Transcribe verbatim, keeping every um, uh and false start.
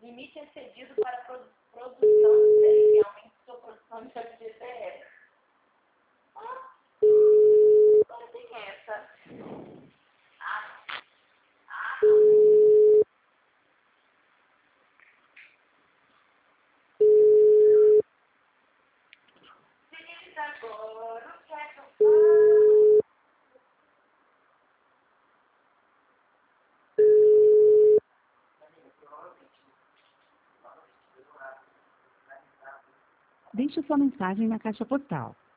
Limite excedido para produ produção de cereal. Aumente sua produção de F G T S. Ah, agora tem essa. Ah, ah. Se diz agora o que é que eu faço? Deixe sua mensagem na caixa postal.